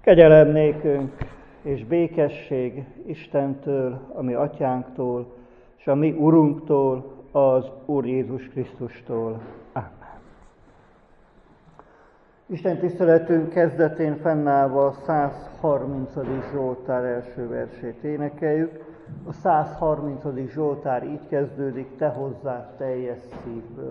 Kegyelem nékünk és békesség Istentől, a mi atyánktól, és a mi Urunktól, az Úr Jézus Krisztustól. Amen. Isten tiszteletünk kezdetén fennállva a 130. Zsoltár első versét énekeljük. A 130. Zsoltár így kezdődik: te hozzád teljes szívből.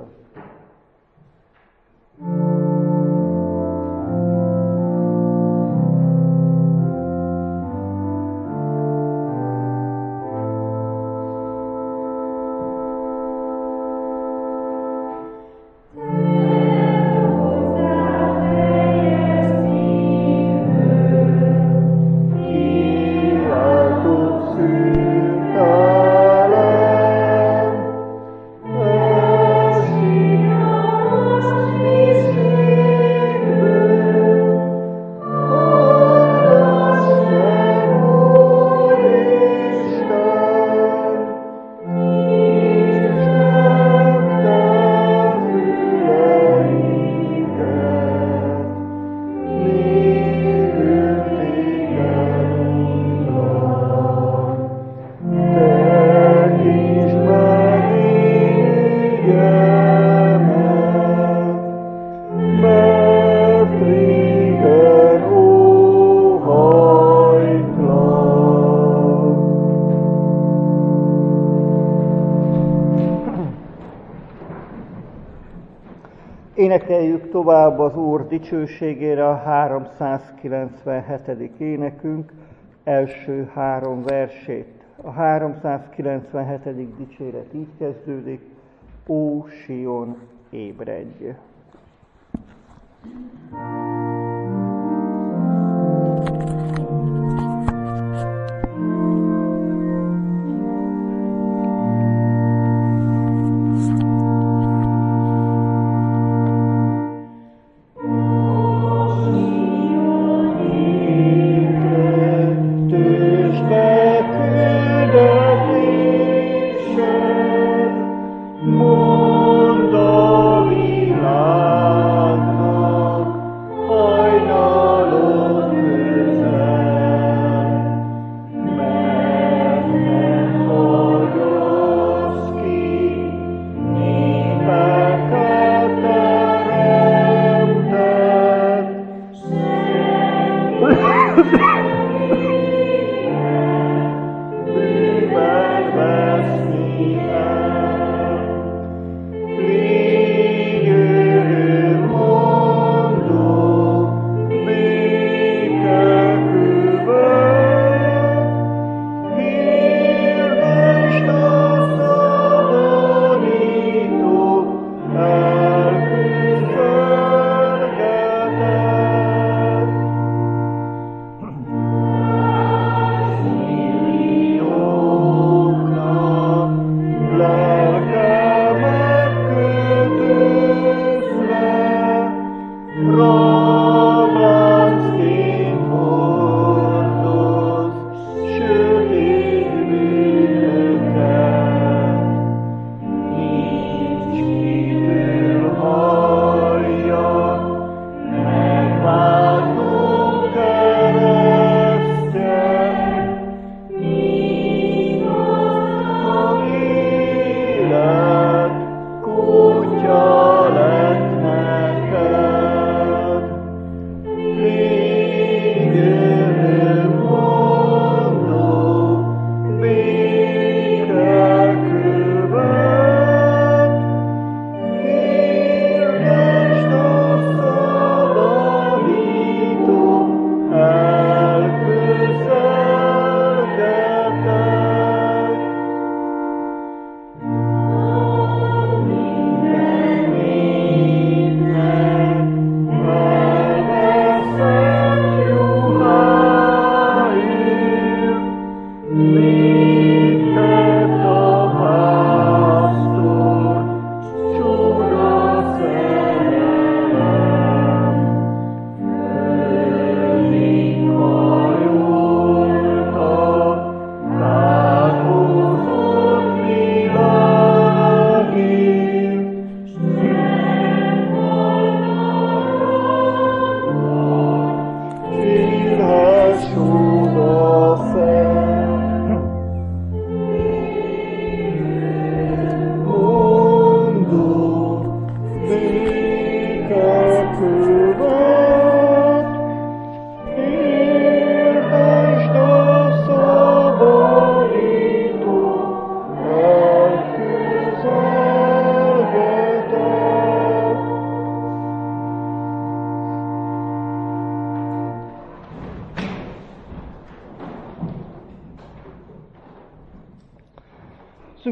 Énekeljük tovább az Úr dicsőségére a 397. énekünk első 3 versét. A 397. dicséret így kezdődik: Ó Sion, ébredj! Mondd a világnak,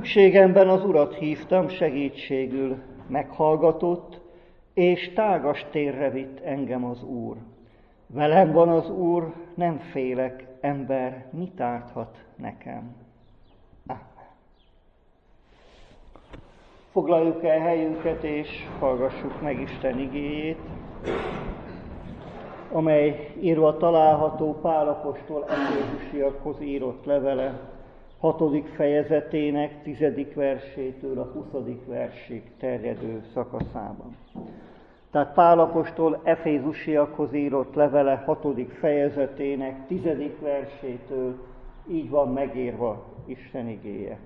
Szükségemben az Urat hívtam segítségül, meghallgatott, és tágas térre vitt engem az Úr. Velem van az Úr, nem félek, ember mit árthat nekem? Amen. Foglaljuk el helyünket, és hallgassuk meg Isten igéjét, amely írva található Pál apostol Efézusiakhoz írott levele 6. fejezetének 10. versétől a 20. versig terjedő szakaszában. Tehát Pál apostol Efézusiakhoz írott levele 6. fejezetének 10. versétől így van megírva Isten igéje.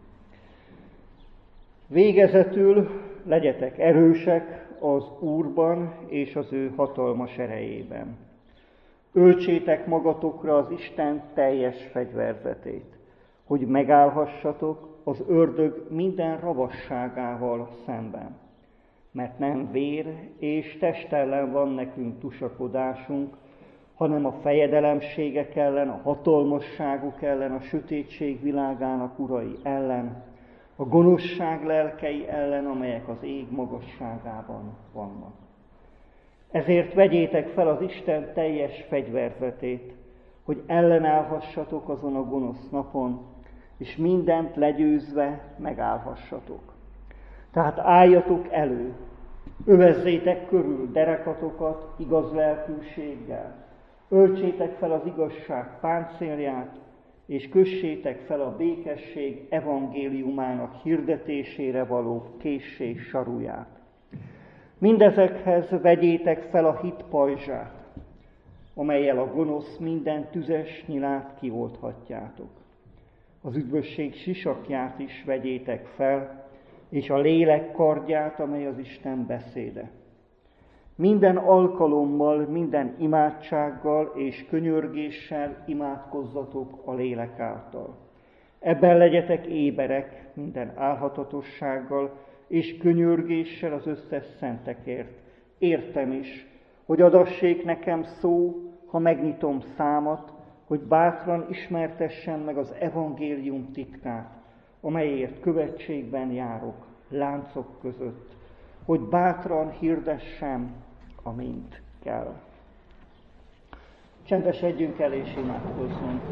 Végezetül legyetek erősek az Úrban és az ő hatalmas erejében. Öltsétek magatokra az Isten teljes fegyverzetét, hogy megállhassatok az ördög minden ravasságával szemben. Mert nem vér és test ellen van nekünk tusakodásunk, hanem a fejedelemségek ellen, a hatalmasságok ellen, a sötétség világának urai ellen, a gonoszság lelkei ellen, amelyek az ég magasságában vannak. Ezért vegyétek fel az Isten teljes fegyverzetét, hogy ellenállhassatok azon a gonosz napon, és mindent legyőzve megállhassatok. Tehát álljatok elő, övezzétek körül derekatokat igaz lelkűséggel, öltsétek fel az igazság páncélját, és kössétek fel a békesség evangéliumának hirdetésére való készség saruját. Mindezekhez vegyétek fel a hit pajzsát, amellyel a gonosz minden tüzes nyilát kiolthatjátok. Az üdvösség sisakját is vegyétek fel, és a lélek kardját, amely az Isten beszéde. Minden alkalommal, minden imádsággal és könyörgéssel imádkozzatok a lélek által. Ebben legyetek éberek minden álhatatossággal és könyörgéssel az összes szentekért. Értem is, hogy adassék nekem szó, ha megnyitom számat, hogy bátran ismertessem meg az evangélium titkát, amelyért követségben járok láncok között, hogy bátran hirdessem, amint kell. Csendesedjünk el és imádkozzunk.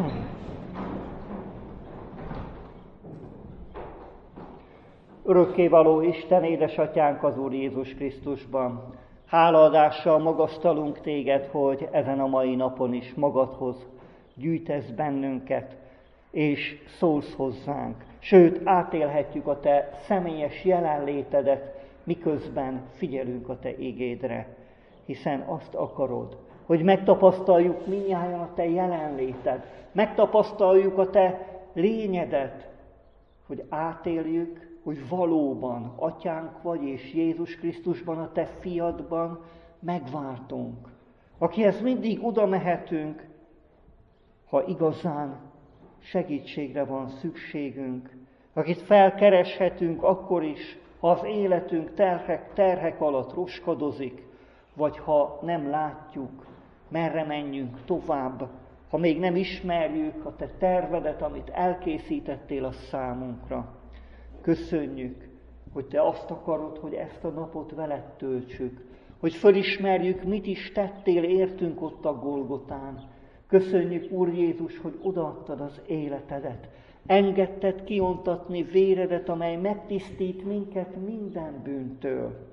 Örökkévaló Isten, édesatyánk az Úr Jézus Krisztusban, hálaadással magasztalunk téged, hogy ezen a mai napon is magadhoz gyűjtesz bennünket, és szólsz hozzánk. Sőt, átélhetjük a te személyes jelenlétedet, miközben figyelünk a te igédre, hiszen azt akarod, hogy megtapasztaljuk mindnyájan a te jelenléted, megtapasztaljuk a te lényedet, hogy átéljük, hogy valóban atyánk vagy, és Jézus Krisztusban, a te fiadban megváltunk, akihez mindig oda mehetünk, ha igazán segítségre van szükségünk, akit felkereshetünk akkor is, ha az életünk terhek alatt roskadozik, vagy ha nem látjuk, merre menjünk tovább, ha még nem ismerjük a te tervedet, amit elkészítettél a számunkra. Köszönjük, hogy te azt akarod, hogy ezt a napot veled töltsük, hogy fölismerjük, mit is tettél értünk ott a Golgotán. Köszönjük, Úr Jézus, hogy odaadtad az életedet, engedted kiontatni véredet, amely megtisztít minket minden bűntől.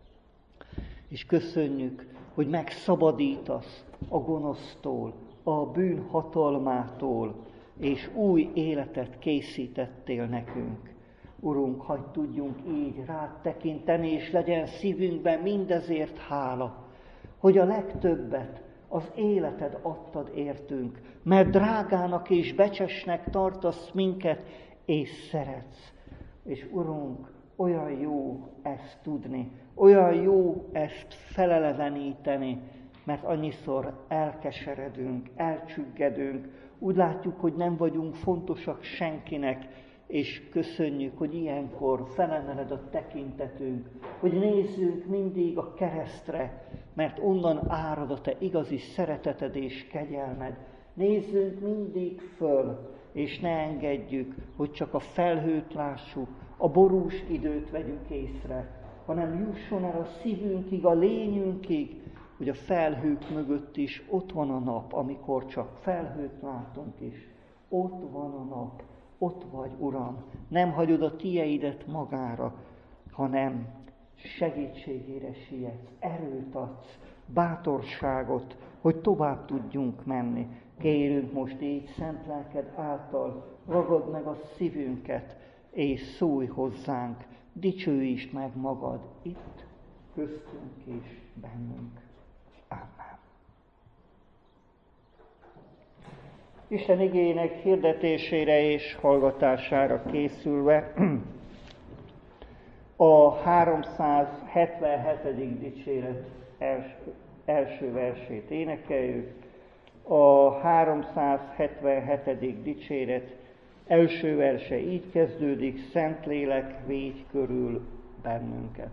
És köszönjük, hogy megszabadítasz a gonosztól, a bűn hatalmától, és új életet készítettél nekünk. Urunk, hadd tudjunk így rád tekinteni, és legyen szívünkben mindezért hála, hogy a legtöbbet, az életed adtad értünk, mert drágának és becsesnek tartasz minket, és szeretsz. És Urunk, olyan jó ezt tudni, olyan jó ezt feleleveníteni, mert annyiszor elkeseredünk, elcsüggedünk, úgy látjuk, hogy nem vagyunk fontosak senkinek, és köszönjük, hogy ilyenkor felemeled a tekintetünk, hogy nézzünk mindig a keresztre, mert onnan árad a te igazi szereteted és kegyelmed. Nézzünk mindig föl, és ne engedjük, hogy csak a felhőt lássuk, a borús időt vegyük észre, hanem jusson el a szívünkig, a lényünkig, hogy a felhők mögött is ott van a nap, amikor csak felhőt látunk is. Ott van a nap, ott vagy, Uram, nem hagyod a tieidet magára, hanem segítségére sietsz, erőt adsz, bátorságot, hogy tovább tudjunk menni. Kérünk most így szent lelked által, ragad meg a szívünket, és szólj hozzánk, dicsőítsd meg magad itt, köztünk és bennünk. Amen. Isten igének hirdetésére és hallgatására készülve a 377. dicséret első versét énekeljük. A 377. dicséret első verse így kezdődik: Szentlélek, védj körül bennünket.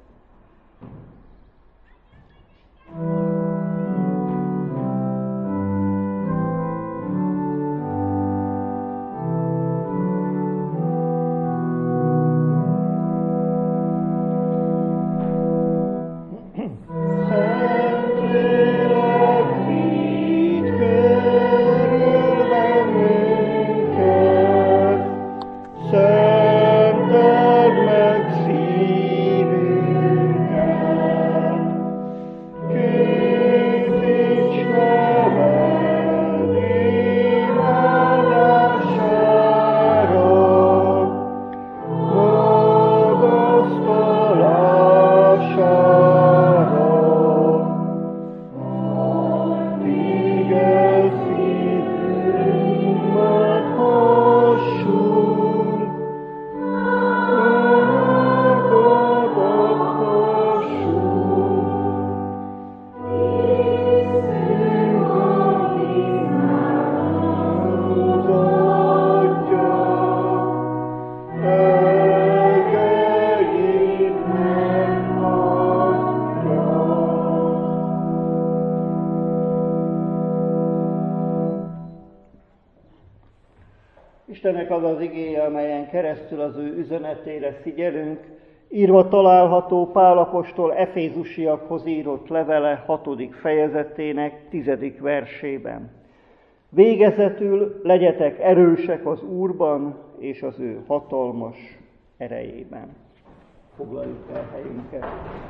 Istennek az az igéje, amelyen keresztül az ő üzenetére figyelünk, írva található Pál apostol Efézusiakhoz írott levele 6. fejezetének 10. versében. Végezetül legyetek erősek az Úrban és az ő hatalmas erejében. Foglaljuk el helyünket.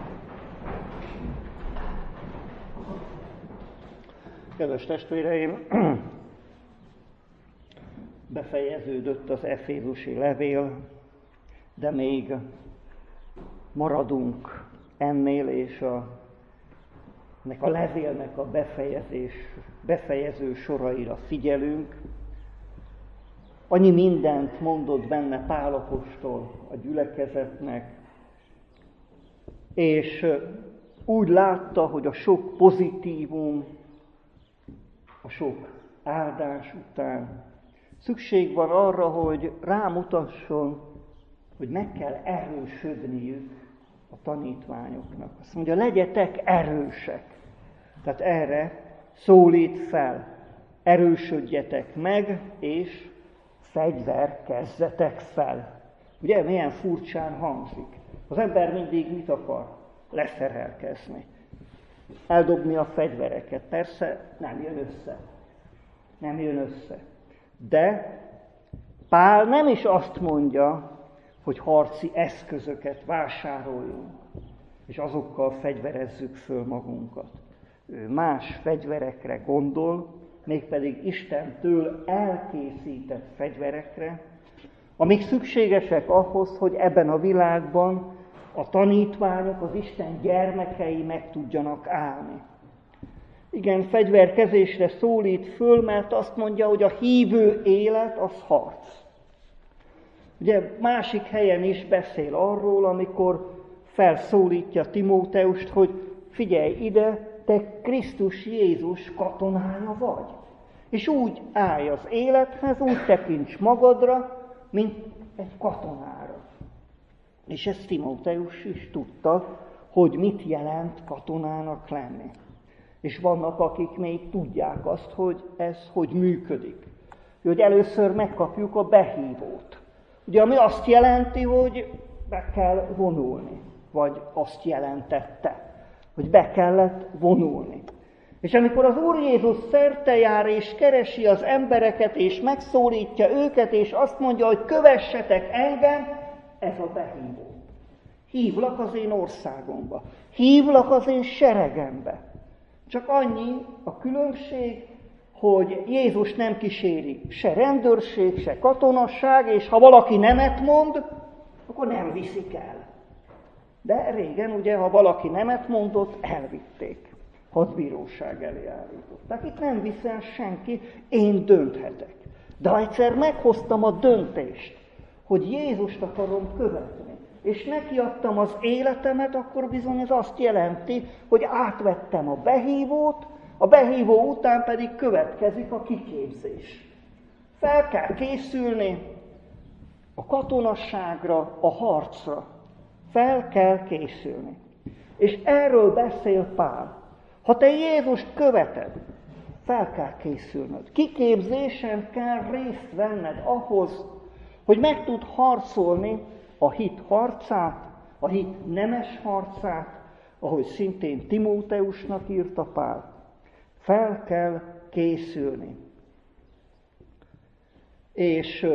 Kedves testvéreim, befejeződött az efézusi levél, de még maradunk ennél, és ennek a levélnek a befejező soraira figyelünk. Annyi mindent mondott benne Pál apostol a gyülekezetnek, és úgy látta, hogy a sok pozitívum, a sok áldás után szükség van arra, hogy rámutasson, hogy meg kell erősödniük a tanítványoknak. Azt mondja, legyetek erősek. Tehát erre szólít fel, erősödjetek meg, és fegyverkezzetek fel. Ugye, milyen furcsán hangzik. Az ember mindig mit akar? Leszerelkezni. Eldobni a fegyvereket. Persze nem jön össze. Nem jön össze. De Pál nem is azt mondja, hogy harci eszközöket vásároljunk, és azokkal fegyverezzük föl magunkat. Ő más fegyverekre gondol, mégpedig Istentől elkészített fegyverekre, amik szükségesek ahhoz, hogy ebben a világban a tanítványok, az Isten gyermekei meg tudjanak állni. Igen, fegyverkezésre szólít föl, mert azt mondja, hogy a hívő élet az harc. Ugye másik helyen is beszél arról, amikor felszólítja Timóteust, hogy figyelj ide, te Krisztus Jézus katonája vagy. És úgy állj az élethez, úgy tekints magadra, mint egy katonára. És ezt Timóteus is tudta, hogy mit jelent katonának lenni. És vannak, akik még tudják azt, hogy ez hogy működik. hogy először megkapjuk a behívót. Ugye, ami azt jelenti, hogy be kell vonulni, vagy azt jelentette, hogy be kellett vonulni. És amikor az Úr Jézus szerte jár, és keresi az embereket, és megszólítja őket, és azt mondja, hogy kövessetek engem, ez a behívó. Hívlak az én országomba, hívlak az én seregembe. Csak annyi a különbség, hogy Jézus nem kíséri se rendőrség, se katonasság, és ha valaki nemet mond, akkor nem viszik el. De régen ugye, ha valaki nemet mondott, elvitték. Hadbíróság elé állították. Itt nem viszel senki, én dönthetek. De ha egyszer meghoztam a döntést, hogy Jézust akarom követni, és neki adtam az életemet, akkor bizony ez azt jelenti, hogy átvettem a behívót, a behívó után pedig következik a kiképzés. Fel kell készülni a katonasságra, a harcra. Fel kell készülni. És erről beszél Pál. Ha te Jézust követed, fel kell készülnöd. Kiképzésen kell részt venned ahhoz, hogy meg tud harcolni a hit harcát, a hit nemes harcát, ahogy szintén Timóteusnak írta Pál. Fel kell készülni. És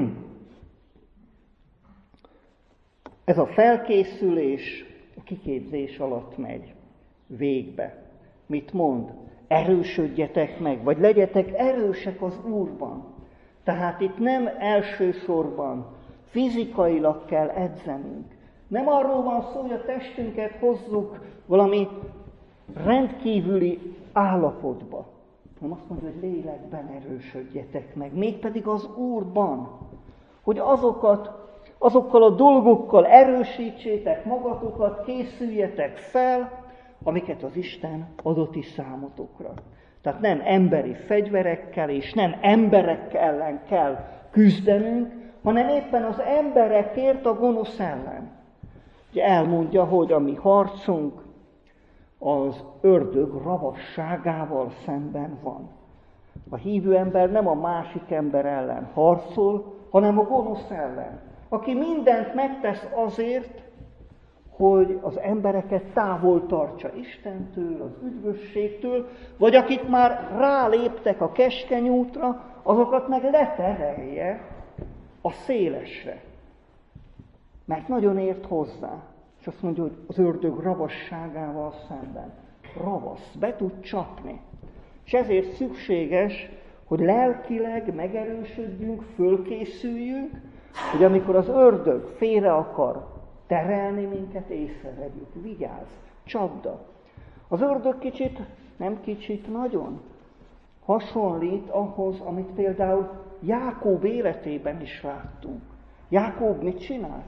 ez a felkészülés a kiképzés alatt megy végbe. Mit mond? Erősödjetek meg, vagy legyetek erősek az Úrban. Tehát itt nem elsősorban fizikailag kell edzenünk. Nem arról van szó, hogy a testünket hozzuk valami rendkívüli állapotba. Nem azt mondja, hogy lélekben erősödjetek meg, mégpedig az Úrban. Hogy azokkal a dolgokkal erősítsétek magatokat, készüljetek fel, amiket az Isten adott is számotokra. Tehát nem emberi fegyverekkel és nem emberek ellen kell küzdenünk, hanem éppen az emberekért a gonosz ellen. Ugye elmondja, hogy a mi harcunk az ördög ravasságával szemben van. A hívő ember nem a másik ember ellen harcol, hanem a gonosz ellen, aki mindent megtesz azért, hogy az embereket távol tartsa Istentől, az üdvösségtől, vagy akik már ráléptek a keskeny útra, azokat meg leterelje a szélesre. Mert nagyon ért hozzá. És azt mondja, hogy az ördög ravasságával szemben. Ravasz, be tud csapni. És ezért szükséges, hogy lelkileg megerősödjünk, fölkészüljünk, hogy amikor az ördög félre akar terelni minket, észrevegyük. Vigyázz, csapda. Az ördög kicsit, nem kicsit, nagyon hasonlít ahhoz, amit például Jákob életében is láttunk. Jákob mit csinált?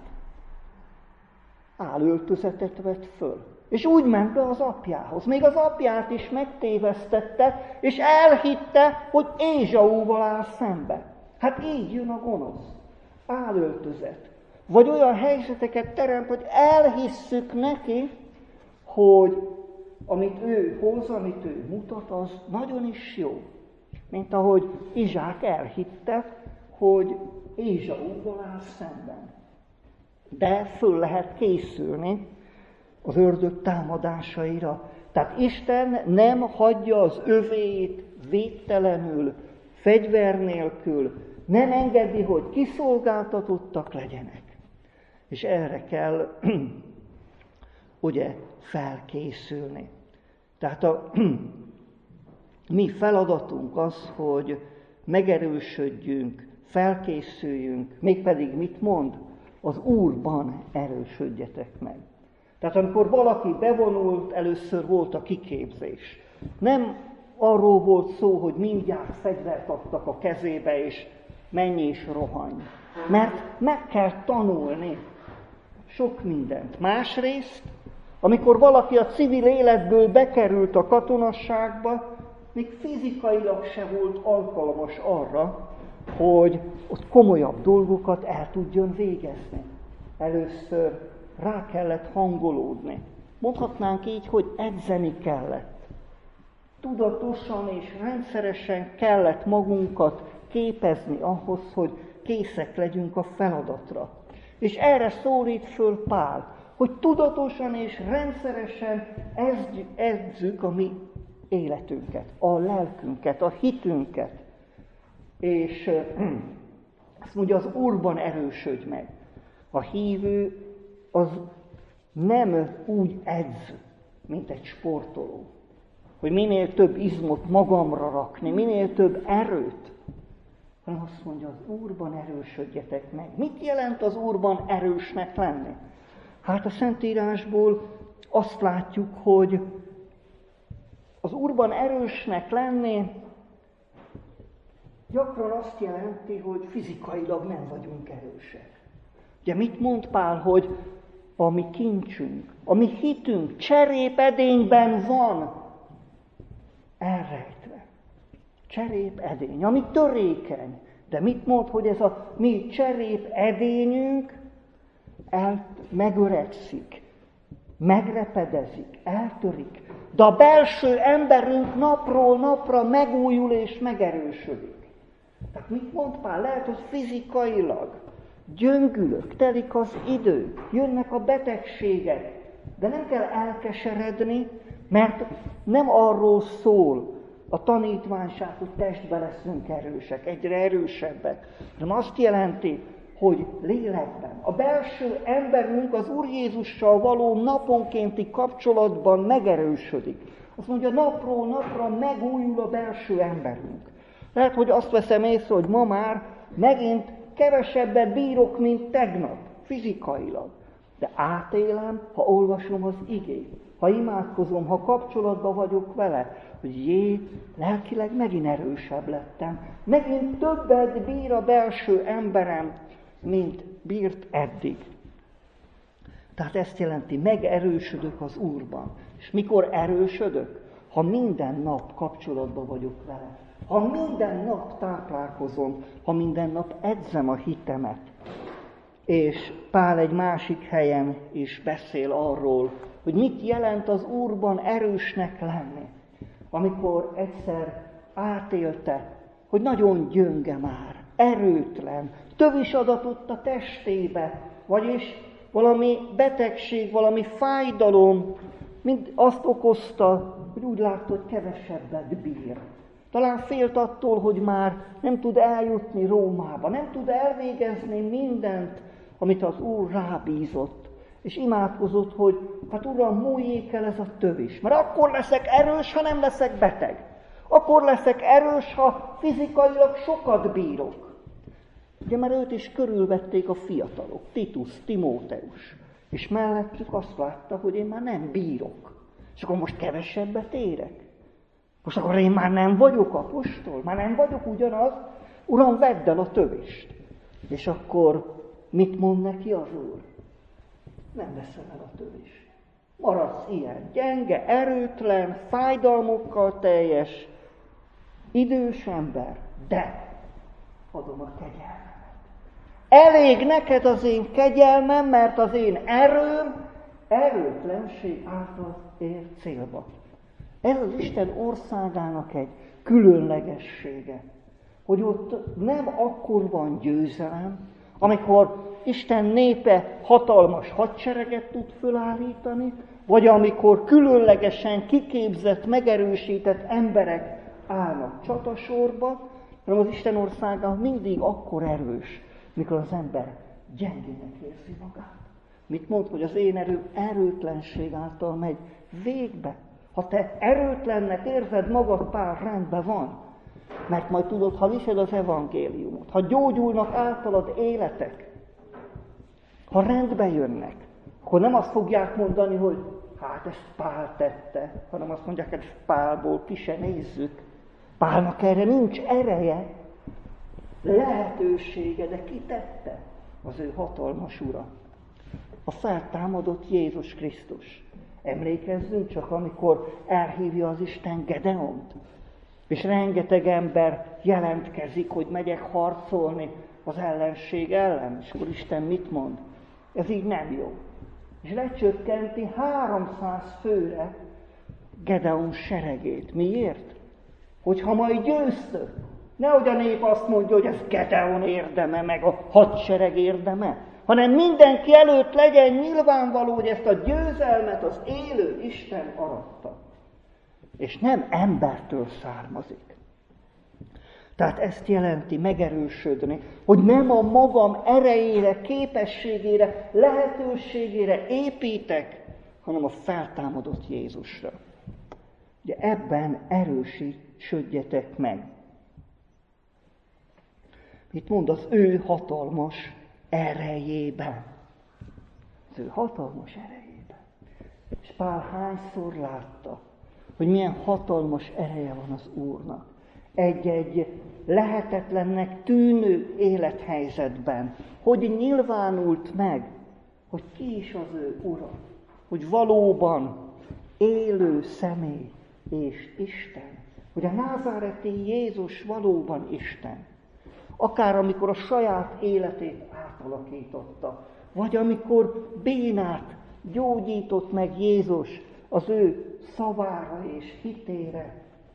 Álöltözetet vett föl. És úgy ment be az apjához. Még az apját is megtévesztette, és elhitte, hogy Ézsaúval áll szembe. Hát így jön a gonosz. Álöltözet. Vagy olyan helyzeteket teremt, hogy elhisszük neki, hogy amit ő hoz, amit ő mutat, az nagyon is jó. Mint ahogy Izsák elhitte, hogy Ézsaúval áll szemben. De föl lehet készülni az ördög támadásaira. Tehát Isten nem hagyja az övéit védtelenül, fegyver nélkül, nem engedi, hogy kiszolgáltatottak legyenek. És erre kell ugye felkészülni. Tehát a mi feladatunk az, hogy megerősödjünk, felkészüljünk, mégpedig mit mond? Az Úrban erősödjetek meg. Tehát amikor valaki bevonult, először volt a kiképzés. Nem arról volt szó, hogy mindjárt fegyvert adtak a kezébe, és menj és rohanj. Mert meg kell tanulni sok mindent. Másrészt, amikor valaki a civil életből bekerült a katonasságba, még fizikailag se volt alkalmas arra, hogy ott komolyabb dolgokat el tudjon végezni. Először rá kellett hangolódni. Mondhatnánk így, hogy edzeni kellett. Tudatosan és rendszeresen kellett magunkat képezni ahhoz, hogy készek legyünk a feladatra. És erre szólít föl Pál, hogy tudatosan és rendszeresen edzük a mi életünket, a lelkünket, a hitünket. És azt mondja, az Úrban erősödj meg. A hívő az nem úgy edz, mint egy sportoló, hogy minél több izmot magamra rakni, minél több erőt, hanem azt mondja, az Úrban erősödjetek meg. Mit jelent az Úrban erősnek lenni? Hát a Szentírásból azt látjuk, hogy az Úrban erősnek lenni gyakran azt jelenti, hogy fizikailag nem vagyunk erősek. Ugye mit mond Pál, hogy a mi kincsünk, a mi hitünk cserépedényben van elrejtve. Cserépedény, ami törékeny. De mit mond, hogy ez a mi cserépedényünk megöregszik, megrepedezik, eltörik. De a belső emberünk napról napra megújul és megerősödik. Tehát mit mond Pál? Lehet, hogy fizikailag gyöngülök, telik az idő, jönnek a betegségek, de nem kell elkeseredni, mert nem arról szól a tanítványság, hogy testbe leszünk erősek, egyre erősebbek, hanem azt jelenti, hogy lélekben. A belső emberünk az Úr Jézussal való naponkénti kapcsolatban megerősödik. Azt mondja, napról napra megújul a belső emberünk. Lehet, hogy azt veszem észre, hogy ma már megint kevesebbet bírok, mint tegnap, fizikailag. De átélem, ha olvasom az igét, ha imádkozom, ha kapcsolatban vagyok vele, hogy lelkileg megint erősebb lettem. Megint többet bír a belső emberem, mint bírt eddig. Tehát ezt jelenti, megerősödök az Úrban. És mikor erősödök? Ha minden nap kapcsolatban vagyok vele. Ha minden nap táplálkozom, ha minden nap edzem a hitemet. És Pál egy másik helyen is beszél arról, hogy mit jelent az Úrban erősnek lenni. Amikor egyszer átélte, hogy nagyon gyönge már, erőtlen, tövis adatott a testébe, vagyis valami betegség, valami fájdalom, mind azt okozta, hogy úgy látta, hogy kevesebbet bír. Talán félt attól, hogy már nem tud eljutni Rómába, nem tud elvégezni mindent, amit az Úr rábízott. És imádkozott, hogy hát Uram, múljék el ez a tövis. Mert akkor leszek erős, ha nem leszek beteg. Akkor leszek erős, ha fizikailag sokat bírok. Ugye mert őt is körülvették a fiatalok, Titus, Timóteus. És mellettük azt látta, hogy én már nem bírok. És akkor most kevesebbet érek. Most akkor én már nem vagyok apostol, már nem vagyok ugyanaz. Uram, vedd el a tövist. És akkor mit mond neki az Úr? Nem veszem el a tövist. Maradsz ilyen gyenge, erőtlen, fájdalmokkal teljes, idős ember, de adom a kegyelmemet. Elég neked az én kegyelmem, mert az én erőm erőtlenség által ér célba. Ez az Isten országának egy különlegessége, hogy ott nem akkor van győzelem, amikor Isten népe hatalmas hadsereget tud fölállítani, vagy amikor különlegesen kiképzett, megerősített emberek állnak csatasorba, hanem az Isten országa mindig akkor erős, mikor az ember gyengének érzi magát. Mit mond, hogy az én erőm erőtlenség által megy végbe? Ha te erőtlennek érzed magad, Pál, rendben van. Mert majd tudod, ha viszed az evangéliumot, ha gyógyulnak általad életek, ha rendbe jönnek, akkor nem azt fogják mondani, hogy hát ezt Pál tette, hanem azt mondják, hogy ezt Pálból ki se nézzük. Pálnak erre nincs ereje, lehetősége, de ki tette? Az ő hatalmas ura. A feltámadott Jézus Krisztus. Emlékezzünk csak, amikor elhívja az Isten Gedeont, és rengeteg ember jelentkezik, hogy megyek harcolni az ellenség ellen, és akkor Isten mit mond? Ez így nem jó. És lecsökkenti 300 főre Gedeon seregét. Miért? Hogyha majd győztök, Nehogy a nép azt mondja, hogy ez Gedeon érdeme, meg a hadsereg érdeme, hanem mindenki előtt legyen nyilvánvaló, hogy ezt a győzelmet az élő Isten aratta. És nem embertől származik. Tehát ezt jelenti megerősödni, hogy nem a magam erejére, képességére, lehetőségére építek, hanem a feltámadott Jézusra. Ugye ebben erősödjetek meg. Mit mond? Az ő hatalmas erejében. Az ő hatalmas erejében. És Pál hányszor látta, hogy milyen hatalmas ereje van az Úrnak. Egy-egy lehetetlennek tűnő élethelyzetben, hogy nyilvánult meg, hogy ki is az ő Ura, hogy valóban élő személy és Isten, hogy a názáreti Jézus valóban Isten. Akár amikor a saját életét átalakította, vagy amikor bénát gyógyított meg Jézus az ő szavára és hitére,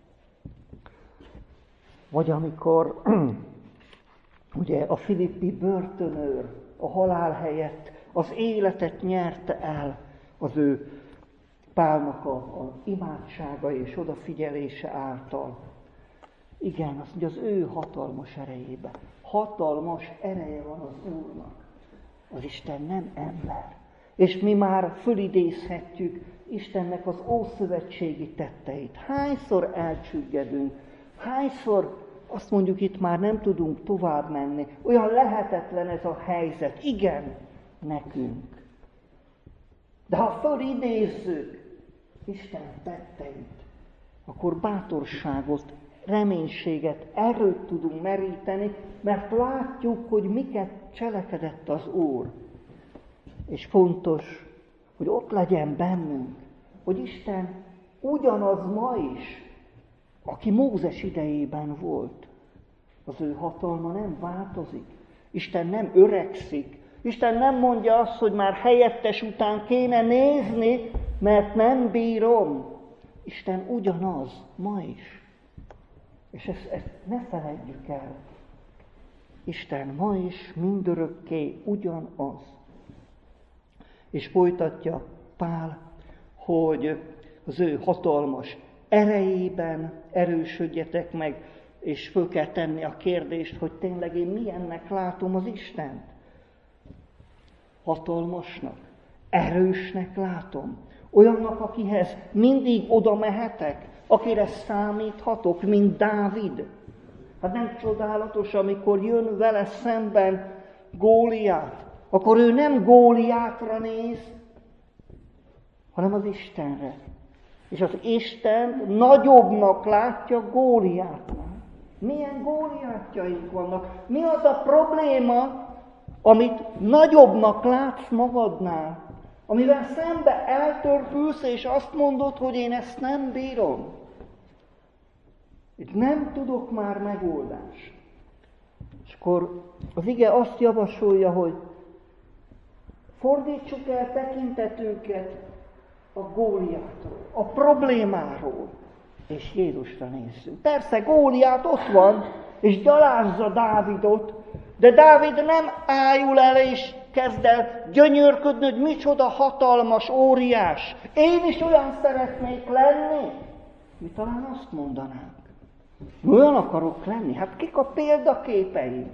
vagy amikor ugye a filippi börtönőr a halál helyett az életet nyerte el az ő Pálnak a imádsága és odafigyelése által. Igen, azt mondja, az ő hatalmas erejében. Hatalmas ereje van az Úrnak. Az Isten nem ember. És mi már fölidézhetjük Istennek az ószövetségi tetteit. Hányszor elcsüggedünk, hányszor azt mondjuk, itt már nem tudunk tovább menni. Olyan lehetetlen ez a helyzet. Igen, nekünk. De ha fölidézzük Isten tetteit, akkor bátorságot, reménységet, erőt tudunk meríteni, mert látjuk, hogy miket cselekedett az Úr. És fontos, hogy ott legyen bennünk, hogy Isten ugyanaz ma is, aki Mózes idejében volt. Az ő hatalma nem változik. Isten nem öregszik. Isten nem mondja azt, hogy már helyettes után kéne nézni, mert nem bírom. Isten ugyanaz ma is. És ezt ne feledjük el. Isten ma is mindörökké ugyanaz. És folytatja Pál, hogy az ő hatalmas erejében erősödjetek meg, és föl kell tenni a kérdést, hogy tényleg én milyennek látom az Istent. Hatalmasnak, erősnek látom. Olyannak, akihez mindig oda mehetek, akire számíthatok, mint Dávid. Hát nem csodálatos, amikor jön vele szemben Góliát, akkor ő nem Góliátra néz, hanem az Istenre. És az Isten nagyobbnak látja Góliátnál. Milyen Góliátjaink vannak? Mi az a probléma, amit nagyobbnak látsz magadnál? Amivel szembe eltörpülsz, és azt mondod, hogy én ezt nem bírom. Itt nem tudok már megoldást. És akkor az ige azt javasolja, hogy fordítsuk el tekintetünket a Góliátról, a problémáról, és Jézusra nézzünk. Persze Góliát ott van, és gyalázza Dávidot, de Dávid nem ájul el és kezd el gyönyörködni, hogy micsoda hatalmas, óriás. Én is olyan szeretnék lenni. Mi talán azt mondanánk. Olyan akarok lenni? Hát kik a példaképeink?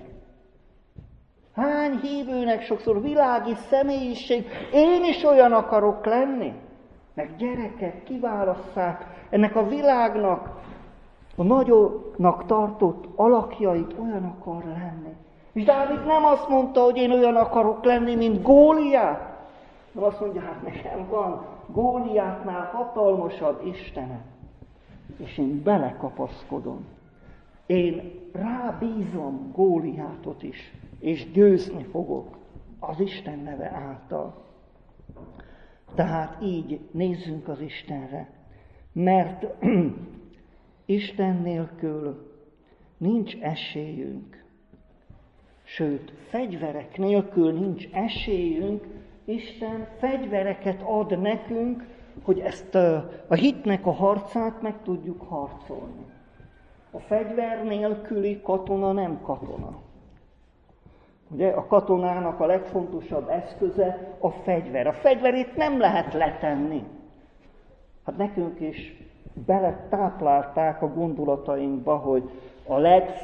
Hány hívőnek sokszor világi személyiség, én is olyan akarok lenni. Meg gyerekek kiválasszák ennek a világnak, a nagyobbnak tartott alakjait, olyan akar lenni. És Dávid nem azt mondta, hogy én olyan akarok lenni, mint Góliát. De azt mondja, hát nekem van Góliátnál hatalmasabb Istenem. És én belekapaszkodom. Én rábízom Góliátot is, és győzni fogok az Isten neve által. Tehát így nézzünk az Istenre, mert Isten nélkül nincs esélyünk. Sőt, fegyverek nélkül nincs esélyünk, Isten fegyvereket ad nekünk, hogy ezt a hitnek a harcát meg tudjuk harcolni. A fegyver nélküli katona nem katona. Ugye a katonának a legfontosabb eszköze a fegyver. A fegyverét nem lehet letenni. Hát nekünk is beletáplálták a gondolatainkba, hogy a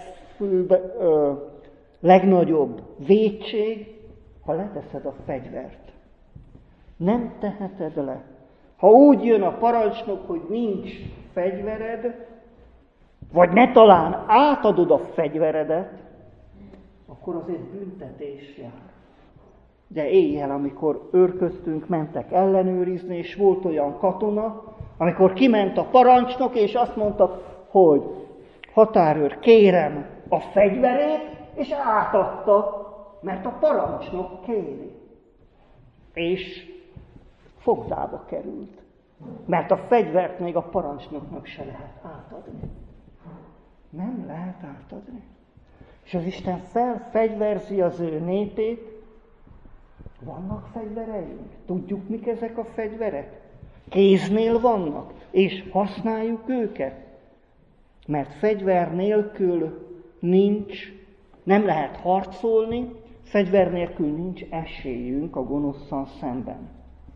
legnagyobb vétség, ha leteszed a fegyvert. Nem teheted le. Ha úgy jön a parancsnok, hogy nincs fegyvered, vagy ne talán átadod a fegyveredet, akkor azért büntetés jár. De éjjel, amikor őrköztünk, mentek ellenőrizni, és volt olyan katona, amikor kiment a parancsnok, és azt mondta, hogy határőr, kérem a fegyverét, és átadta, mert a parancsnok kéri. És fogdába került, mert a fegyvert még a parancsnoknak se lehet átadni. Nem lehet átadni. És az Isten felfegyverzi az ő népét. Vannak fegyvereink? Tudjuk, mik ezek a fegyverek? Kéznél vannak, és használjuk őket. Mert fegyver nélkül nem lehet harcolni, fegyver nélkül nincs esélyünk a gonoszszal szemben.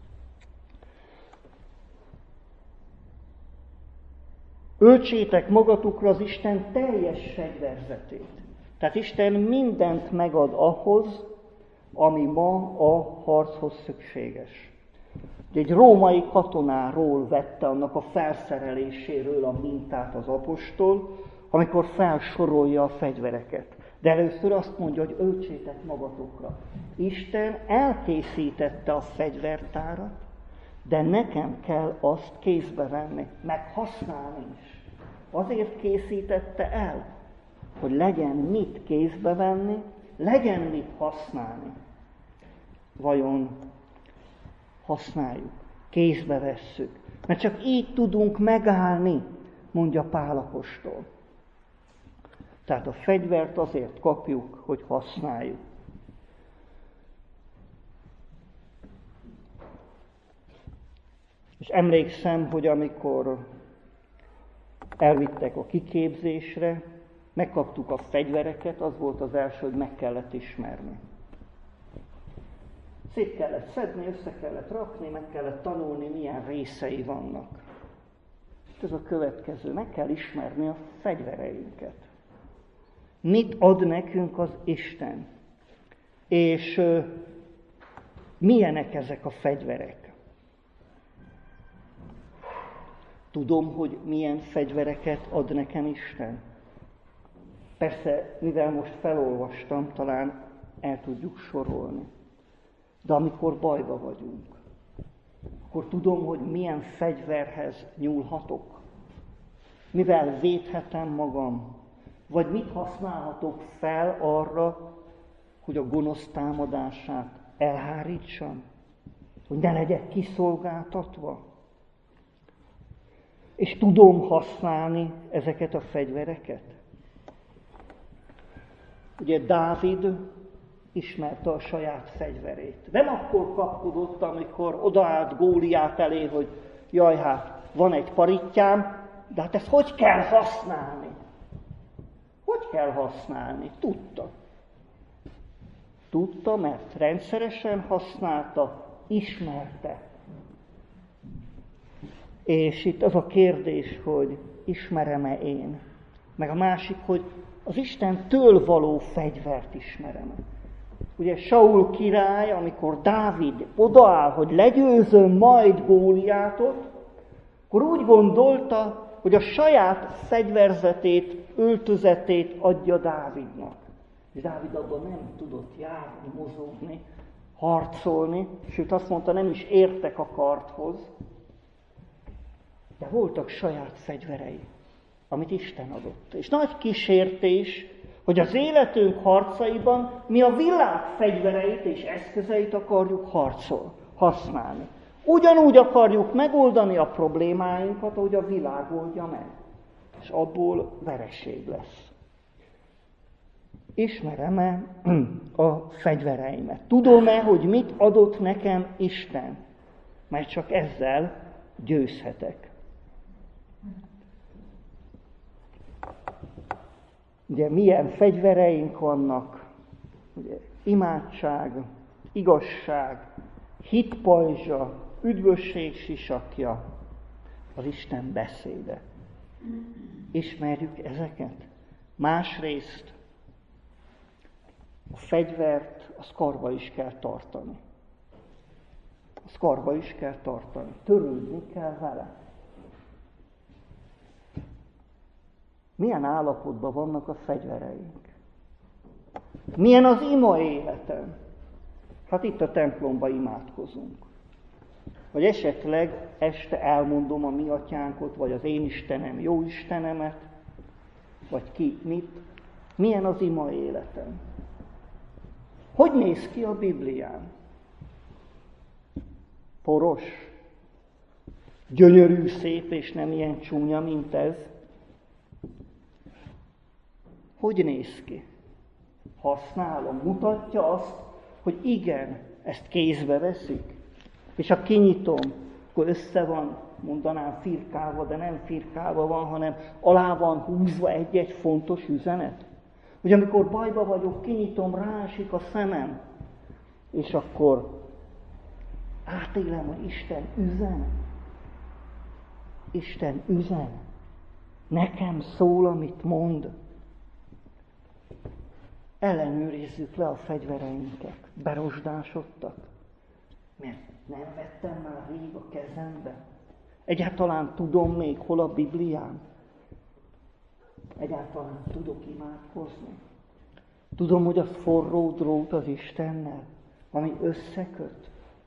Öltsétek magatokra az Isten teljes fegyverzetét. Tehát Isten mindent megad ahhoz, ami ma a harchoz szükséges. Egy római katonáról vette annak a felszereléséről a mintát az apostol, amikor felsorolja a fegyvereket. De először azt mondja, hogy öltsétek magatokra. Isten elkészítette a fegyvertárat, de nekem kell azt kézbe venni, meg használni is. Azért készítette el, hogy legyen mit kézbe venni, legyen mit használni. Vajon használjuk, kézbe vesszük, mert csak így tudunk megállni, mondja Pál apostol. Tehát a fegyvert azért kapjuk, hogy használjuk. És emlékszem, hogy amikor elvittek a kiképzésre, megkaptuk a fegyvereket, az volt az első, hogy meg kellett ismerni. Szét kellett szedni, össze kellett rakni, meg kellett tanulni, milyen részei vannak. És ez a következő, meg kell ismerni a fegyvereinket. Mit ad nekünk az Isten? És milyenek ezek a fegyverek? Tudom, hogy milyen fegyvereket ad nekem Isten. Persze, mivel most felolvastam, talán el tudjuk sorolni. De amikor bajba vagyunk, akkor tudom, hogy milyen fegyverhez nyúlhatok. Mivel védhetem magam, vagy mit használhatok fel arra, hogy a gonosz támadását elhárítsam, hogy ne legyek kiszolgáltatva. És tudom használni ezeket a fegyvereket. Ugye Dávid ismerte a saját fegyverét. Nem akkor kapkodott, amikor odaállt Góliát elé, hogy jaj, hát van egy parittyám, de hát ezt hogy kell használni? Hogy kell használni? Tudta, mert rendszeresen használta, ismerte. És itt az a kérdés, hogy ismerem-e én? Meg a másik, hogy az Istentől való fegyvert ismerem-e? Ugye Saul király, amikor Dávid odaáll, hogy legyőzöm majd Góliátot, akkor úgy gondolta, hogy a saját fegyverzetét, öltözetét adja Dávidnak. És Dávid abban nem tudott járni, mozogni, harcolni, sőt azt mondta, nem is értek a kardhoz. De voltak saját fegyverei, amit Isten adott. És nagy kísértés, hogy az életünk harcaiban mi a világ fegyvereit és eszközeit akarjuk használni. Ugyanúgy akarjuk megoldani a problémáinkat, ahogy a világ oldja meg. És abból vereség lesz. Ismerem-e a fegyvereimet? Tudom-e, hogy mit adott nekem Isten? Mert csak ezzel győzhetek. ugye milyen fegyvereink vannak, ugye, imádság, igazság, hitpajzsa, üdvösség sisakja, az Isten beszéde. Ismerjük ezeket? Másrészt a fegyvert, azt karba is kell tartani. Azt karba is kell tartani. Törődni kell vele. Milyen állapotban vannak a fegyvereink? Milyen az ima életem? Hát itt a templomban imádkozunk. Vagy esetleg este elmondom a mi atyánkot, vagy az én Istenem, jó Istenemet, vagy ki mit. Milyen az ima életem? Hogy néz ki a Biblián? Poros? Gyönyörű, szép, és nem ilyen csúnya, mint ez? Hogy néz ki? Használom, mutatja azt, hogy igen, ezt kézbe veszik. És ha kinyitom, akkor össze van, mondanám firkálva, de nem firkálva van, hanem alá van húzva egy-egy fontos üzenet. Hogy amikor bajba vagyok, kinyitom, ráesik a szemem, és akkor átélem, hogy Isten üzen. Isten üzen. Nekem szól, amit mond. Ellenőrizzük le a fegyvereinket. Berosdásodtak. Mert nem vettem már rég a kezembe. Egyáltalán tudom még, hol a Biblián. Egyáltalán tudok imádkozni. Tudom, hogy az forró drót az Istennel, ami összeköt.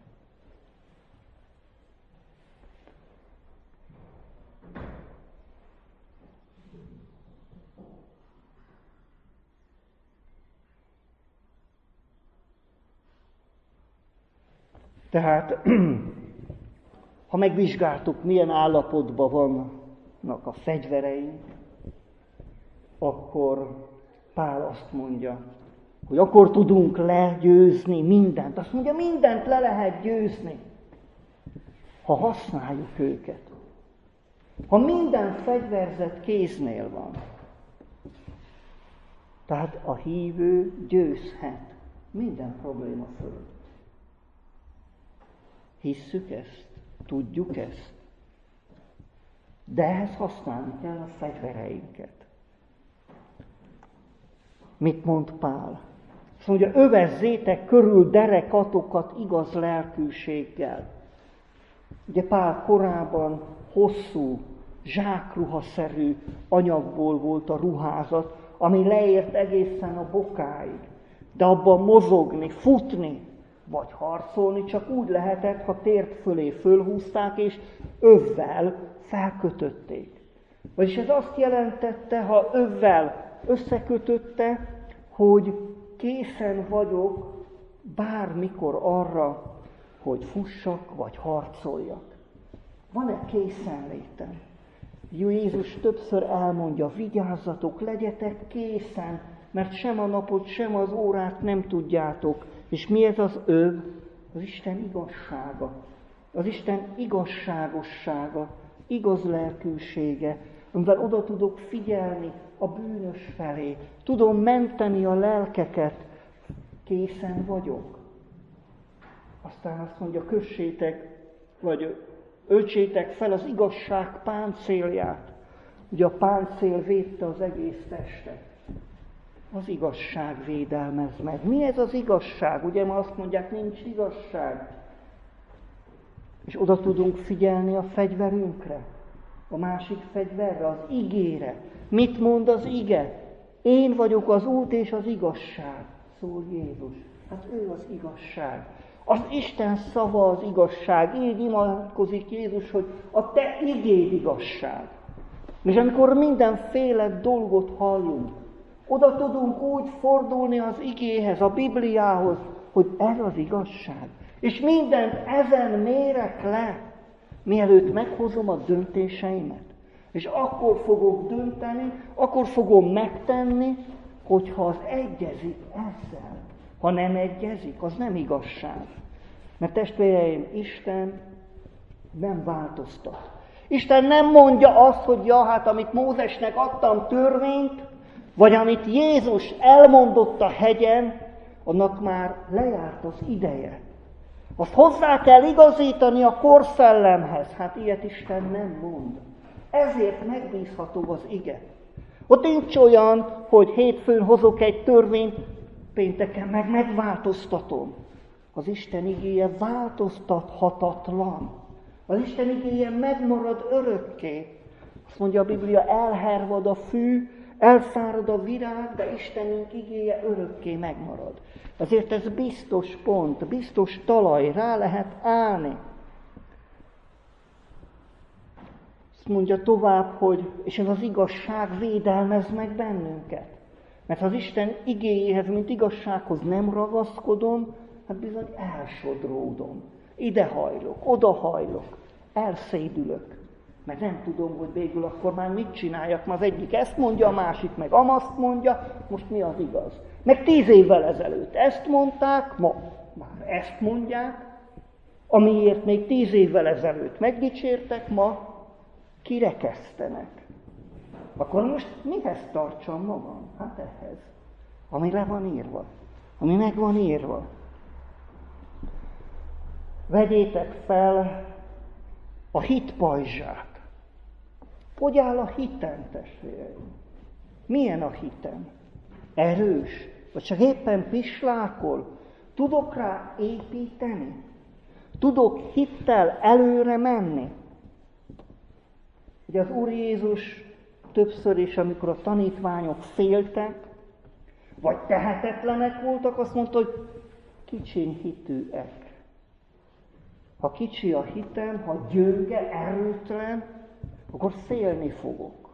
Tehát, ha megvizsgáltuk, milyen állapotban vannak a fegyvereink, akkor Pál azt mondja, hogy akkor tudunk legyőzni mindent. Azt mondja, mindent le lehet győzni, ha használjuk őket. Ha minden fegyverzet kéznél van. Tehát a hívő győzhet minden probléma fölött. Hisszük ezt? Tudjuk ezt? De ehhez használni kell a fegyvereinket. Mit mond Pál? Azt mondja, övezzétek körül derekatokat igaz lelkűséggel. Ugye Pál korábban hosszú, zsákruhaszerű anyagból volt a ruházat, ami leért egészen a bokáig. De abban mozogni, futni, vagy harcolni csak úgy lehetett, ha tért fölé fölhúzták, és övvel felkötötték. Vagyis ez azt jelentette, ha övvel összekötötte, hogy készen vagyok bármikor arra, hogy fussak, vagy harcoljak. Van-e készenlétem? Jézus többször elmondja, vigyázzatok, legyetek készen, mert sem a napot, sem az órát nem tudjátok. És mi ez az öv? Az Isten igazsága. Az Isten igazságossága, igaz lelkűsége, amivel oda tudok figyelni a bűnös felé. Tudom menteni a lelkeket. Készen vagyok. Aztán azt mondja, kössétek, vagy öltsétek fel az igazság páncélját. Ugye a páncél védte az egész testet. Az igazság védelmez meg. Mi ez az igazság? Ugye ma azt mondják, nincs igazság. És oda tudunk figyelni a fegyverünkre, a másik fegyverre, az igére. Mit mond az ige? Én vagyok az út és az igazság, szól Jézus. Hát ő az igazság. Az Isten szava az igazság. Így imádkozik Jézus, hogy a te igéd igazság. És amikor mindenféle dolgot hallunk, oda tudunk úgy fordulni az igéhez, a Bibliához, hogy ez az igazság. És mindent ezen mérek le, mielőtt meghozom a döntéseimet. És akkor fogok dönteni, akkor fogom megtenni, hogyha az egyezik ezzel. Ha nem egyezik, az nem igazság. Mert testvéreim, Isten nem változtat. Isten nem mondja azt, hogy ja, hát amit Mózesnek adtam törvényt, Vagy amit Jézus elmondott a hegyen, annak már lejárt az ideje. Azt hozzá kell igazítani a korszellemhez. Hát ilyet Isten nem mond. Ezért megbízható az ige. Ott nincs olyan, hogy hétfőn hozok egy törvényt, pénteken meg megváltoztatom. Az Isten igéje változtathatatlan. Az Isten igéje megmarad örökké. Azt mondja a Biblia, elhervad a fű, elszárad a virág, de Istenünk igéje örökké megmarad. Ezért ez biztos pont, biztos talaj, rá lehet állni. Azt mondja tovább, hogy és ez az igazság védelmez meg bennünket. Mert ha az Isten igéjéhez, mint igazsághoz nem ragaszkodom, hát bizony elsodródom. Idehajlok, odahajlok, elszédülök. Mert nem tudom, hogy végül akkor már mit csináljak. Már az egyik ezt mondja, a másik meg amazt mondja, most mi az igaz? Meg 10 évvel ezelőtt ezt mondták, ma már ezt mondják, amiért még 10 évvel ezelőtt megdicsértek, ma kirekesztenek. Akkor most mihez tartsam magam? Hát ehhez, ami le van írva, ami meg van írva. Vegyétek fel a hit pajzsát. Hogy áll a hitem, testvéreim? Milyen a hitem? Erős? Vagy csak éppen pislákol? Tudok rá építeni? Tudok hittel előre menni? Ugye az Úr Jézus többször is, amikor a tanítványok féltek, vagy tehetetlenek voltak, azt mondta, hogy kicsin hitűek. Ha kicsi a hitem, ha gyönge, erőtlen, akkor félni fogok.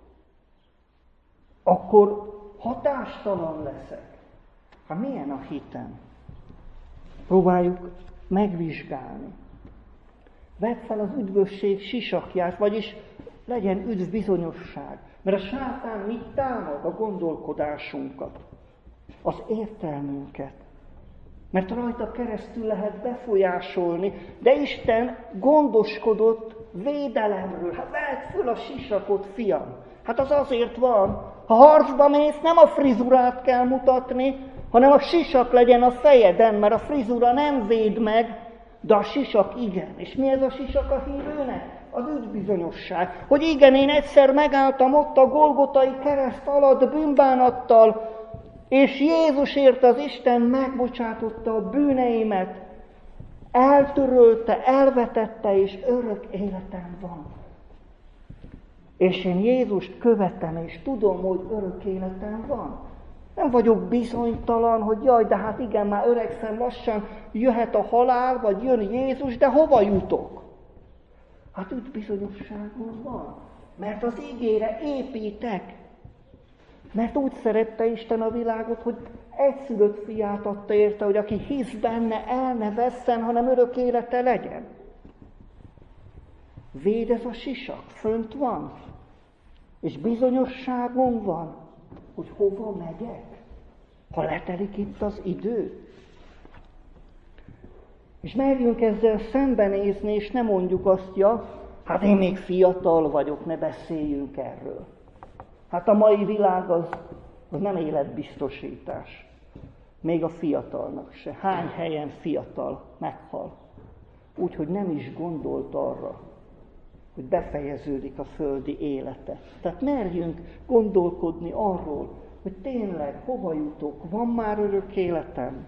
Akkor hatástalan leszek. Hát milyen a hitem? Próbáljuk megvizsgálni. Vedd fel az üdvösség sisakját, vagyis legyen üdvbizonyosság. Mert a sátán mit támad? A gondolkodásunkat, az értelmünket. Mert rajta keresztül lehet befolyásolni, de Isten gondoskodott védelemről. Hát vedd föl a sisakot, fiam. Hát az azért van. Ha harcba mész, nem a frizurát kell mutatni, hanem a sisak legyen a fejeden, mert a frizura nem véd meg, de a sisak igen. És mi ez a sisak a hívőnek? Az üdvbizonyosság. Hogy igen, én egyszer megálltam ott a Golgotai kereszt alatt bűnbánattal, és Jézusért az Isten megbocsátotta a bűneimet, eltörölte, elvetette, és örök életem van. És én Jézust követem, és tudom, hogy örök életem van. Nem vagyok bizonytalan, hogy jaj, de hát igen, már öregszem, lassan jöhet a halál, vagy jön Jézus, de hova jutok? Hát üdvbizonyosságom van, mert az ígére építek. Mert úgy szerette Isten a világot, hogy egyszülött fiát adta érte, hogy aki hisz benne, el ne vesszen, hanem örök élete legyen. Véd ez a sisak, fönt van, és bizonyosságom van, hogy hova megyek, ha letelik itt az idő. És merjünk ezzel szembenézni, és ne mondjuk azt, ja, hát én még fiatal vagyok, ne beszéljünk erről. Hát a mai világ az nem életbiztosítás. Még a fiatalnak se. Hány helyen fiatal meghal. Úgyhogy nem is gondolt arra, hogy befejeződik a földi élete. Tehát merjünk gondolkodni arról, hogy tényleg hova jutok, van már örök életem.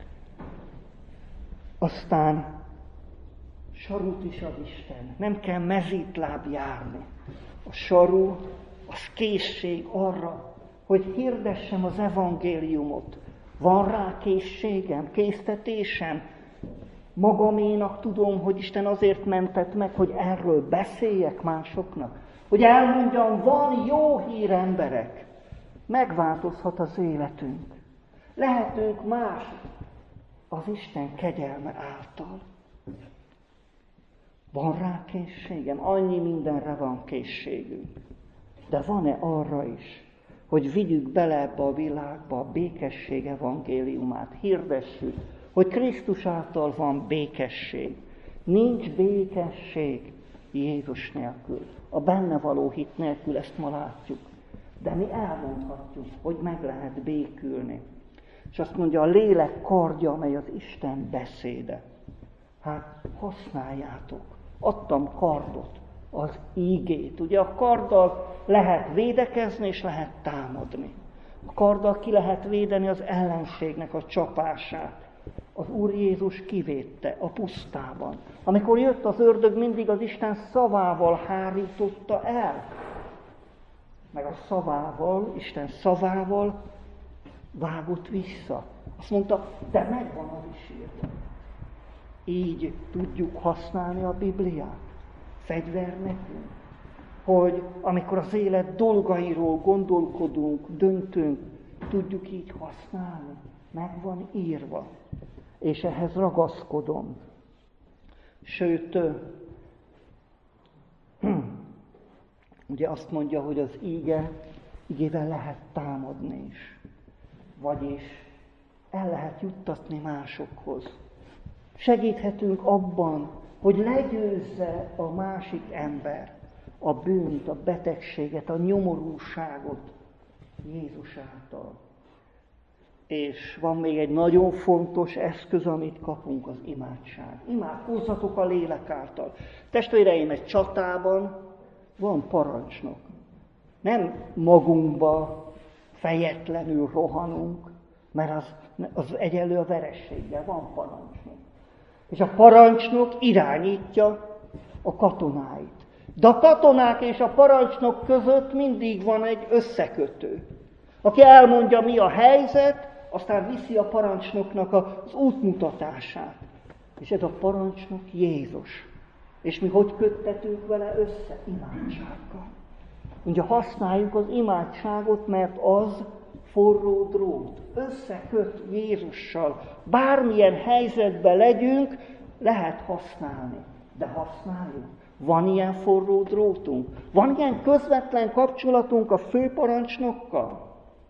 Aztán sarut is ad Isten. Nem kell mezítláb járni. A saru, az készség arra, hogy hirdessem az evangéliumot. Van rá készségem, késztetésem. Magaménak tudom, hogy Isten azért mentett meg, hogy erről beszéljek másoknak. Hogy elmondjam, van jó hír, emberek. Megváltozhat az életünk. Lehetünk más az Isten kegyelme által. Van rá készségem, annyi mindenre van készségünk. De van-e arra is, hogy vigyük bele ebbe a világba a békesség evangéliumát, hirdessük, hogy Krisztus által van békesség. Nincs békesség Jézus nélkül. A benne való hit nélkül ezt ma látjuk. De mi elmondhatjuk, hogy meg lehet békülni. És azt mondja, a lélek kardja, amely az Isten beszéde. Hát használjátok. Adtam kardot, az ígét. Ugye a karddal lehet védekezni és lehet támadni. A karddal ki lehet védeni az ellenségnek a csapását. Az Úr Jézus kivédte a pusztában. Amikor jött az ördög, mindig az Isten szavával hárította el. Meg a szavával, Isten szavával vágott vissza. Azt mondta, de megvan az is írva. Így tudjuk használni a Bibliát. Fegyver nekünk. Hogy amikor az élet dolgairól gondolkodunk, döntünk, tudjuk így használni. Meg van írva. És ehhez ragaszkodom. Sőt, ugye azt mondja, hogy az igével lehet támadni is. Vagyis el lehet juttatni másokhoz. Segíthetünk abban, hogy legyőzze a másik ember a bűnt, a betegséget, a nyomorúságot Jézus által. És van még egy nagyon fontos eszköz, amit kapunk, az imádság. Imádkozzatok a lélek által. Testvéreim, egy csatában van parancsnok. Nem magunkba fejetlenül rohanunk, mert az egyenlő a verességgel, van parancsnok. És a parancsnok irányítja a katonáit. De a katonák és a parancsnok között mindig van egy összekötő, aki elmondja, mi a helyzet, aztán viszi a parancsnoknak az útmutatását. És ez a parancsnok Jézus. És mi hogy köttetünk vele össze? Imádsággal. Ugye használjuk az imádságot, mert az forró drót. Összeköt Jézussal. Bármilyen helyzetben legyünk, lehet használni. De használjuk. Van ilyen forró drótunk? Van ilyen közvetlen kapcsolatunk a főparancsnokkal?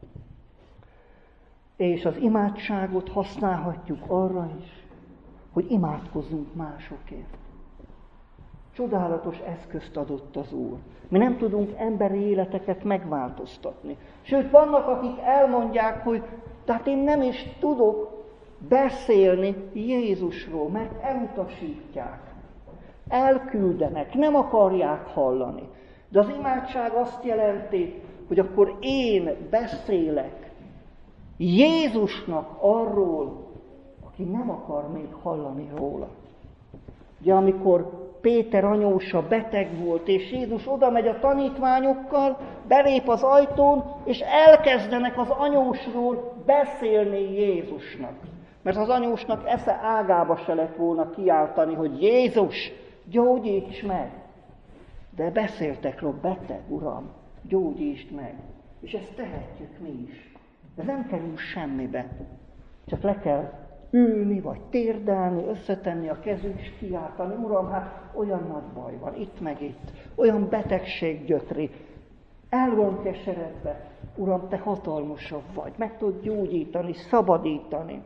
És az imádságot használhatjuk arra is, hogy imádkozzunk másokért. Csodálatos eszközt adott az Úr. Mi nem tudunk emberi életeket megváltoztatni. Sőt, vannak, akik elmondják, hogy tehát én nem is tudok beszélni Jézusról, mert elutasítják. Elküldenek, nem akarják hallani. De az imádság azt jelenti, hogy akkor én beszélek Jézusnak arról, aki nem akar még hallani róla. Ugye amikor Péter anyósa beteg volt, és Jézus oda megy a tanítványokkal, belép az ajtón, és elkezdenek az anyósról beszélni Jézusnak. Mert az anyósnak esze ágába se lett volna kiáltani, hogy Jézus, gyógyíts meg! De beszéltek róla, beteg, Uram, gyógyítsd meg! És ezt tehetjük mi is. De nem kerül semmibe. Csak le kell ülni, vagy térdelni, összetenni a kezünk, és kiáltani, Uram, hát olyan nagy baj van, itt meg itt. Olyan betegség gyötri. El van keseredve. Uram, te hatalmasabb vagy. Meg tudod gyógyítani, szabadítani.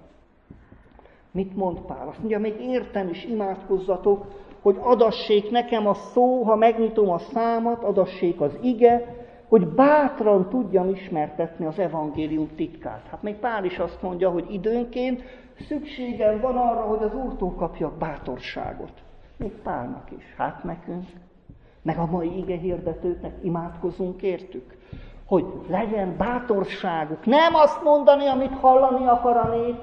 Mit mond Pál? Azt mondja, még értem is imádkozzatok, hogy adassék nekem a szó, ha megnyitom a számat, adassék az ige, hogy bátran tudjam ismertetni az evangélium titkát. Hát még Pál is azt mondja, hogy időnként szükségem van arra, hogy az Úrtól kapjak bátorságot. Még Pálnak is. Hát nekünk, meg a mai ige hirdetőknek imádkozunk értük, hogy legyen bátorságuk. Nem azt mondani, amit hallani akar a nép,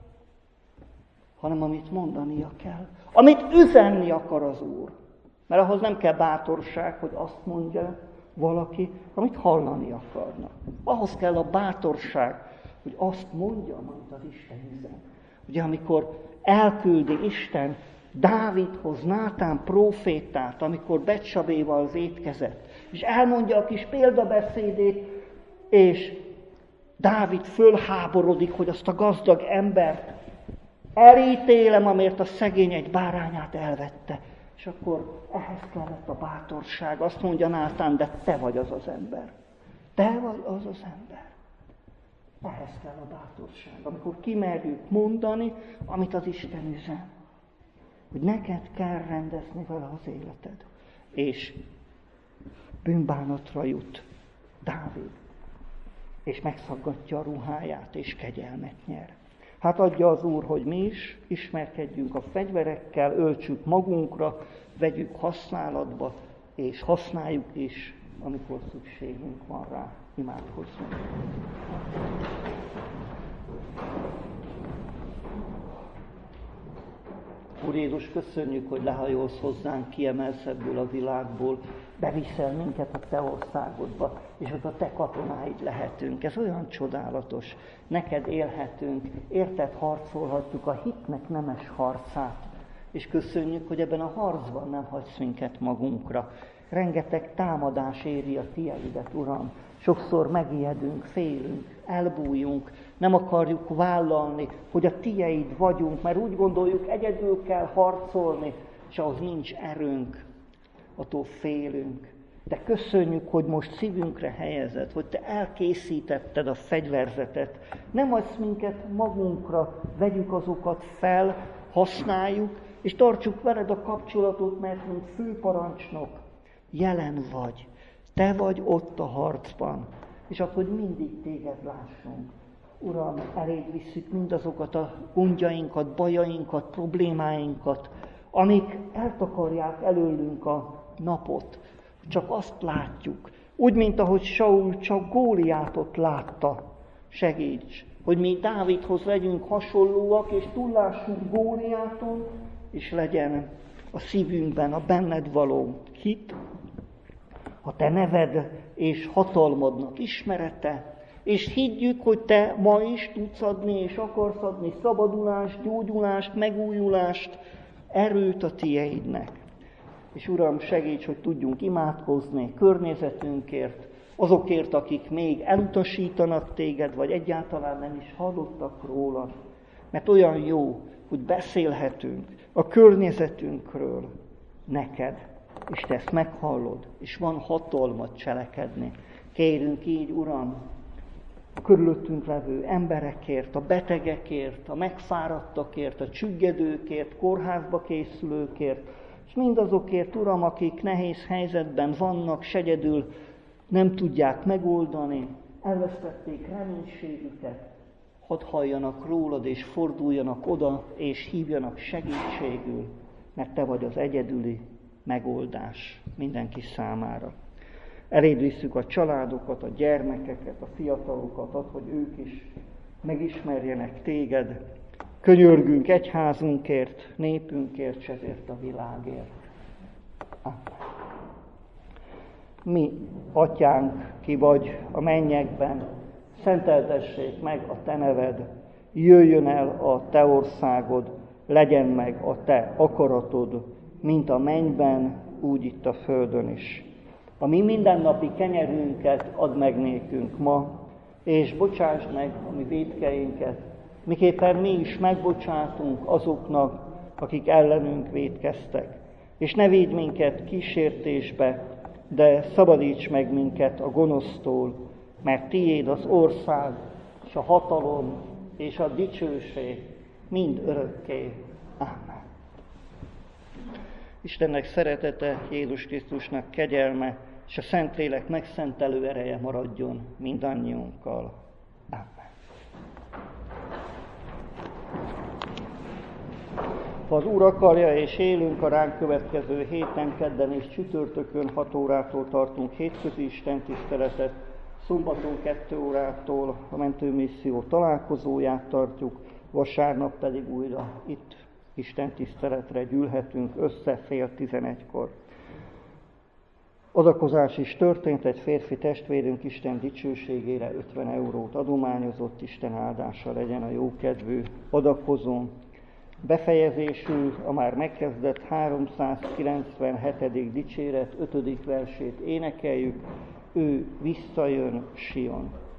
hanem amit mondania kell. Amit üzenni akar az Úr. Mert ahhoz nem kell bátorság, hogy azt mondja valaki, amit hallani akarna. Ahhoz kell a bátorság, hogy azt mondja, amit az Isten üzen. Ugye amikor elküldi Isten Dávidhoz Nátán prófétát, amikor Betsabéval étkezett, és elmondja a kis példabeszédét, és Dávid fölháborodik, hogy azt a gazdag embert elítélem, amért a szegény egy bárányát elvette. És akkor ehhez kellett a bátorság. Azt mondja Nátán, de te vagy az az ember. Te vagy az az ember. Ehhez kell a bátorság. Amikor kimerjük mondani, amit az Isten üzen. Hogy neked kell rendezni vele az életed. És bűnbánatra jut Dávid. és megszaggatja a ruháját, és kegyelmet nyer. Hát adja az Úr, hogy mi is ismerkedjünk a fegyverekkel, öltsük magunkra, vegyük használatba, és használjuk is, amikor szükségünk van rá. Imádkozzunk. Úr Jézus, köszönjük, hogy lehajolsz hozzánk, kiemelsz ebből a világból, beviszel minket a te országodba, és ott a te katonáid lehetünk. Ez olyan csodálatos. Neked élhetünk, érted harcolhatjuk a hitnek nemes harcát. És köszönjük, hogy ebben a harcban nem hagysz minket magunkra. Rengeteg támadás éri a tieidet, Uram. Sokszor megijedünk, félünk, elbújunk, nem akarjuk vállalni, hogy a tieid vagyunk, mert úgy gondoljuk, egyedül kell harcolni, és ahhoz nincs erőnk, attól félünk. De köszönjük, hogy most szívünkre helyezed, hogy te elkészítetted a fegyverzetet. Nem hagysz minket magunkra, vegyük azokat fel, használjuk, és tartsuk veled a kapcsolatot, mert mint főparancsnok jelen vagy. Te vagy ott a harcban, és az, hogy mindig téged lássunk. Uram, eléd visszük mindazokat a gondjainkat, bajainkat, problémáinkat, amik eltakarják előlünk a napot. Csak azt látjuk. Úgy, mint ahogy Saul csak Góliátot látta. Segíts, hogy mi Dávidhoz legyünk hasonlóak, és túllássunk Góliáton, és legyen a szívünkben a benned való hit, a te neved és hatalmadnak ismerete, és higgyük, hogy te ma is tudsz adni, és akarsz adni szabadulást, gyógyulást, megújulást, erőt a tieidnek. És Uram, segíts, hogy tudjunk imádkozni környezetünkért, azokért, akik még elutasítanak téged, vagy egyáltalán nem is hallottak rólad. Mert olyan jó, hogy beszélhetünk a környezetünkről neked, és te ezt meghallod, és van hatalmad cselekedni. Kérünk így, Uram, a körülöttünk levő emberekért, a betegekért, a megfáradtakért, a csüggedőkért, kórházba készülőkért, és mindazokért, Uram, akik nehéz helyzetben vannak, s egyedül nem tudják megoldani, elvesztették reménységüket, hadd halljanak rólad, és forduljanak oda, és hívjanak segítségül, mert te vagy az egyedüli megoldás mindenki számára. Eléd visszük a családokat, a gyermekeket, a fiatalokat, add, hogy ők is megismerjenek téged. Könyörgünk egyházunkért, népünkért, s ezért a világért. Amen. Mi, Atyánk, ki vagy a mennyekben, szenteltessék meg a te neved, jöjjön el a te országod, legyen meg a te akaratod, mint a mennyben, úgy itt a földön is. A mi mindennapi kenyerünket add meg nékünk ma, és bocsásd meg a mi vétkeinket, miképpen mi is megbocsátunk azoknak, akik ellenünk vétkeztek. És ne védj minket kísértésbe, de szabadíts meg minket a gonosztól, mert tiéd az ország, és a hatalom, és a dicsőség mind örökké. Amen. Istennek szeretete, Jézus Krisztusnak kegyelme, és a Szentlélek megszentelő ereje maradjon mindannyiunkkal. Amen. Ha az Úr akarja, és élünk a ránk következő héten, kedden és csütörtökön 6 órától tartunk hétközi istentiszteletet, szombaton 2 órától a mentőmisszió találkozóját tartjuk, vasárnap pedig újra itt istentiszteletre gyűlhetünk össze fél 11-kor. Adakozás is történt, egy férfi testvérünk Isten dicsőségére 50 eurót adományozott, Isten áldása legyen a jókedvű adakozón. Befejezésül a már megkezdett 397. dicséret 5. versét énekeljük, ő visszajön Sion.